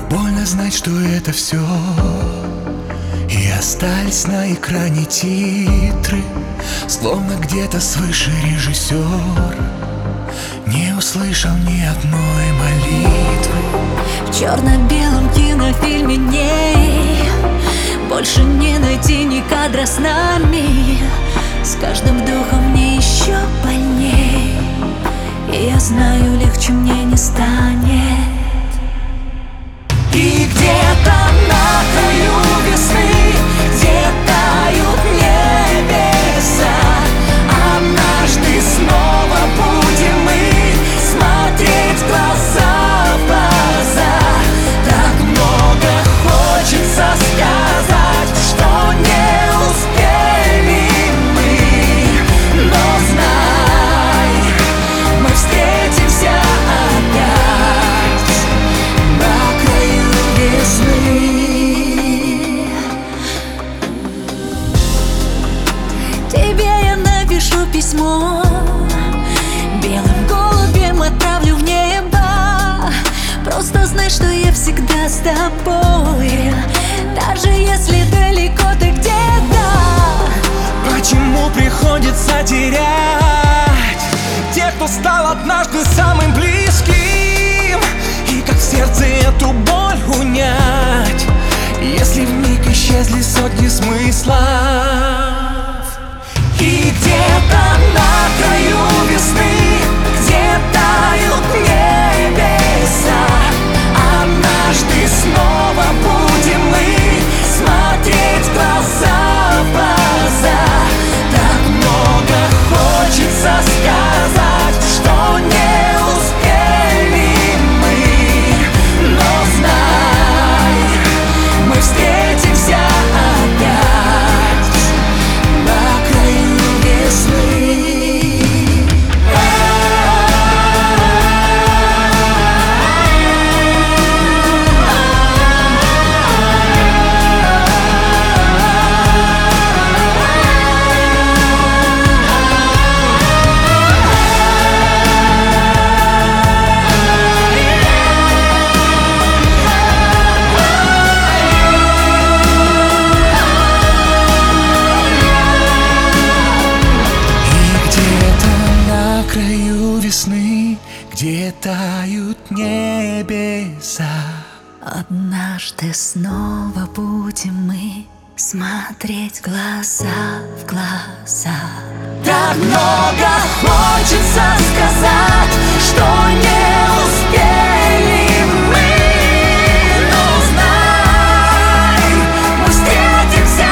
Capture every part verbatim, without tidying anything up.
Больно знать, что это все. И остались на экране титры, словно где-то свыше режиссер не услышал ни одной молитвы. В черно-белом кинофильме ней больше не найти ни кадра с нами. С каждым вдохом мне еще больней, и я знаю, легче мне не станет. И где-то на краю весны, где тают небеса, однажды снова будем мы смотреть глаза в глаза. Так много хочется сказать, что не успели мы, но знай, мы встретимся опять на краю весны. Тебе я напишу письмо, белым голубем отправлю в небо. Просто знай, что я всегда с тобой, даже если далеко ты где-то. Почему приходится терять тех, кто стал однажды самым близким? И как в сердце эту боль унять, если вмиг исчезли сотни смыслов? И где-то на краю весны, где тают небеса, однажды снова будем мы смотреть глаза в глаза. Так много хочется сказать, что не успели мы, но знай, мы встретимся опять на краю весны. Где тают небеса, Однажды снова будем мы смотреть глаза в глаза. Так много хочется сказать, что не успели мы, но знай, мы встретимся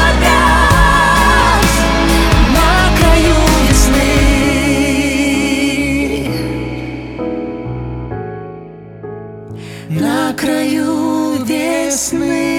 опять на краю весны. На краю весны.